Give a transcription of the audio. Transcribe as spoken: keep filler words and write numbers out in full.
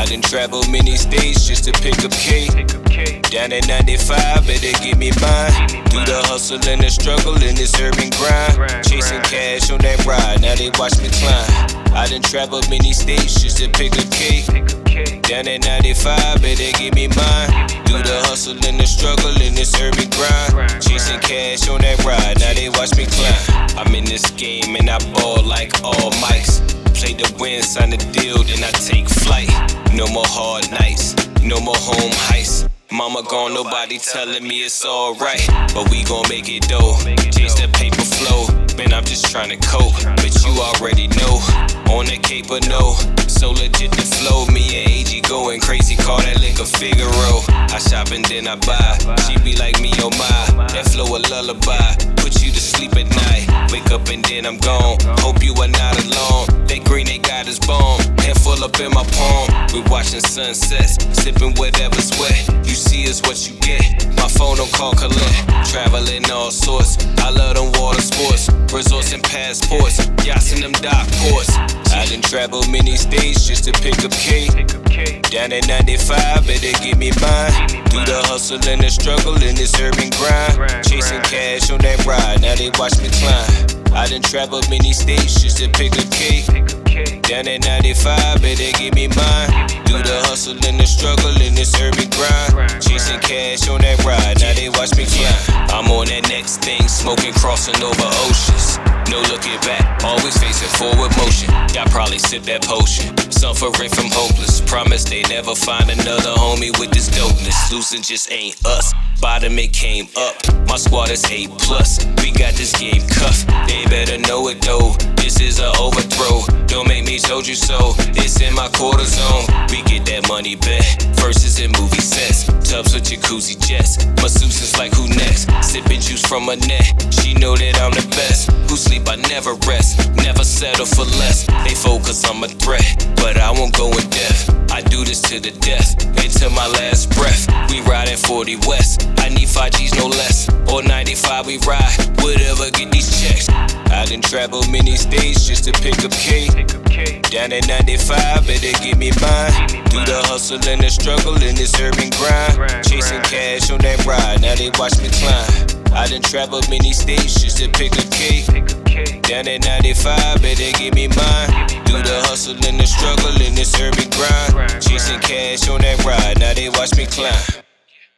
done traveled many states just to pick up cake. Down at ninety-five, better give me mine. Do the hustle and the struggle in this urban grind. Chasing cash on that ride, now they watch me climb. I done traveled many states just to pick up cake. Down at ninety-five, better give me mine. Do the hustle and the struggle in this urban grind. Chasing cash on that ride, now they watch me climb. I'm in this game and I ball like all mics. Play to win, sign the deal, then I take flight. No more hard nights, no more home heists. Mama gone, nobody telling me it's alright. But we gon' make it though, change that paper flow. Man, I'm just tryna cope, but you already know. On the caper, no, so legit the flow. Me and A G going crazy, call that liquor Figaro. I shop and then I buy, she be like me, oh my. That flow a lullaby, put you to sleep at night. Wake up and then I'm gone, hope you are not alone. They green, they got us bomb, head full up in my palm. We watching sunsets, sipping whatever's wet. You see is what you get, my phone don't call collect. Traveling all sorts, I love them water sports. Resorts and passports, yachts in them dock ports. I done traveled many states just to pick up cake. Down at ninety-five, better give me mine. Do the hustle and the struggle in this urban grind. Chasing cash on that ride, now they watch me climb. I done traveled many states just to pick up cake. Down at ninety-five, better give me mine. Do the hustle and the struggle in this urban grind. Chasing cash on that ride, now they watch me climb. I'm on that next thing, smoking, crossing over oceans. No looking back, always facing forward motion. Y'all probably sip that potion, suffering from hopeless. Promise they never find another homie with this dopeness. Losing just ain't us, bottom it came up. My squad is A plus, we got this game cuffed. They better know it though, this is an overthrow. Don't make me told you so, it's in my quarter zone. We get that money back, verses in movie sets. Tubs with jacuzzi jets, masseuses like who next? Sipping juice from a neck, she know that I'm the best. Who sleep, I never rest, never settle for less. They focus I'm a threat, but I won't go in depth. I do this to the death, until my last breath. We ride at forty West, I need five G's no less. Or ninety-five we ride, whatever, get these checks. I done traveled many states just to pick up cake. Down at ninety-five, better give me mine. Do the hustle and the struggle in this urban grind. Chasing cash on that ride, now they watch me climb. I done traveled many states just to pick up cake. Down at ninety-five, better give me mine. Do the hustle and the struggle in this urban grind. Chasing cash on that ride, now they watch me climb.